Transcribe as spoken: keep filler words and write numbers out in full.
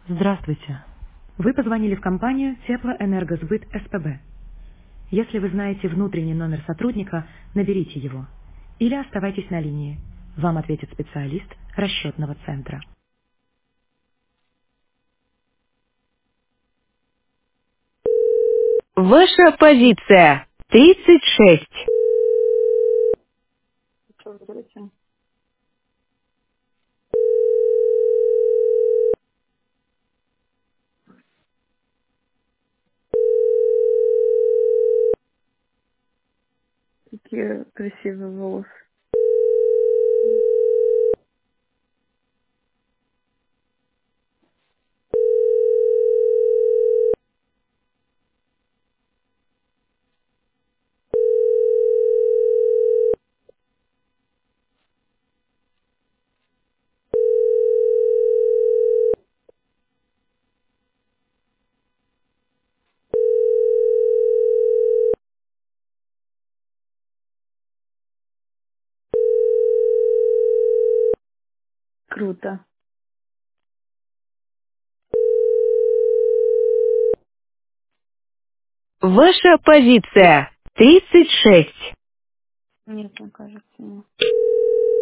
Здравствуйте. Вы позвонили в компанию Теплоэнергосбыт СПБ. Если вы знаете внутренний номер сотрудника, наберите его. Или оставайтесь на линии. Вам ответит специалист расчетного центра. Ваша позиция тридцать шесть. Что, здравствуйте. Какие красивые волосы. Круто. Ваша позиция тридцать шесть. Нет, мне кажется, нет.